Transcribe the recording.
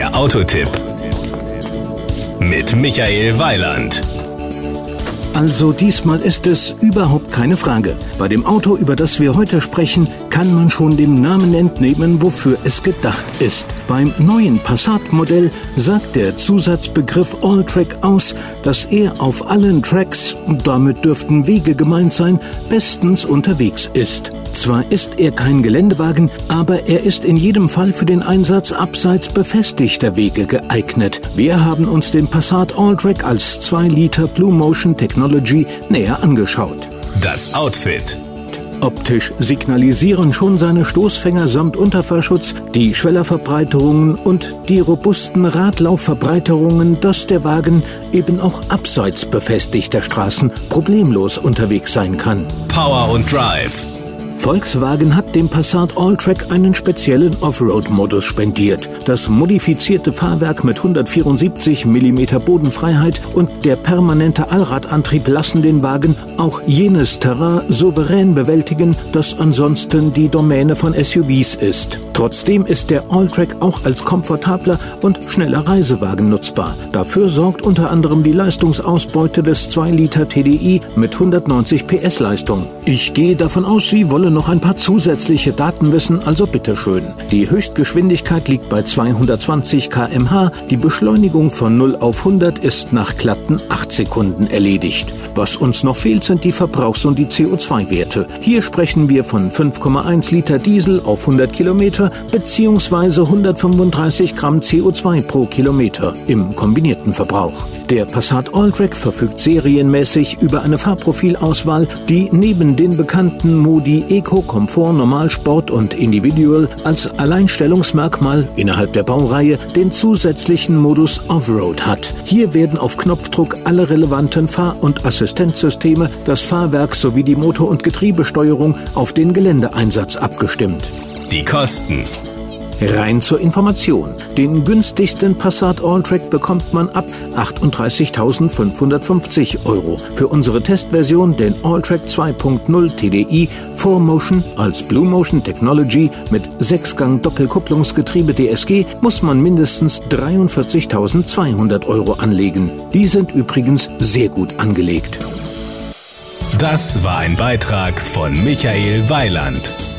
Der Autotipp mit Michael Weiland. Also diesmal ist es überhaupt keine Frage. Bei dem Auto, über das wir heute sprechen, kann man schon dem Namen entnehmen, wofür es gedacht ist. Beim neuen Passat-Modell sagt der Zusatzbegriff Alltrack aus, dass er auf allen Tracks, damit dürften Wege gemeint sein, bestens unterwegs ist. Zwar ist er kein Geländewagen, aber er ist in jedem Fall für den Einsatz abseits befestigter Wege geeignet. Wir haben uns den Passat Alltrack als 2 Liter Blue Motion Technology näher angeschaut. Das Outfit. Optisch signalisieren schon seine Stoßfänger samt Unterfahrschutz, die Schwellerverbreiterungen und die robusten Radlaufverbreiterungen, dass der Wagen eben auch abseits befestigter Straßen problemlos unterwegs sein kann. Power und Drive. Volkswagen hat dem Passat Alltrack einen speziellen Offroad-Modus spendiert. Das modifizierte Fahrwerk mit 174 mm Bodenfreiheit und der permanente Allradantrieb lassen den Wagen auch jenes Terrain souverän bewältigen, das ansonsten die Domäne von SUVs ist. Trotzdem ist der Alltrack auch als komfortabler und schneller Reisewagen nutzbar. Dafür sorgt unter anderem die Leistungsausbeute des 2 Liter TDI mit 190 PS Leistung. Ich gehe davon aus, Sie wollen noch ein paar zusätzliche Daten wissen, also bitteschön. Die Höchstgeschwindigkeit liegt bei 220 km/h, die Beschleunigung von 0 auf 100 ist nach glatten 8 Sekunden erledigt. Was uns noch fehlt, sind die Verbrauchs- und die CO2-Werte. Hier sprechen wir von 5,1 Liter Diesel auf 100 Kilometer bzw. 135 Gramm CO2 pro Kilometer im kombinierten Verbrauch. Der Passat Alltrack verfügt serienmäßig über eine Fahrprofilauswahl, die neben den bekannten Modi Eco, Komfort, Normal, Sport und Individual als Alleinstellungsmerkmal innerhalb der Baureihe den zusätzlichen Modus Offroad hat. Hier werden auf Knopfdruck alle relevanten Fahr- und Assistenzsysteme, das Fahrwerk sowie die Motor- und Getriebesteuerung auf den Geländeeinsatz abgestimmt. Die Kosten. Rein zur Information. Den günstigsten Passat Alltrack bekommt man ab 38.550 €. Für unsere Testversion, den Alltrack 2.0 TDI 4Motion als Blue Motion Technology mit 6-Gang Doppelkupplungsgetriebe DSG, muss man mindestens 43.200 € anlegen. Die sind übrigens sehr gut angelegt. Das war ein Beitrag von Michael Weiland.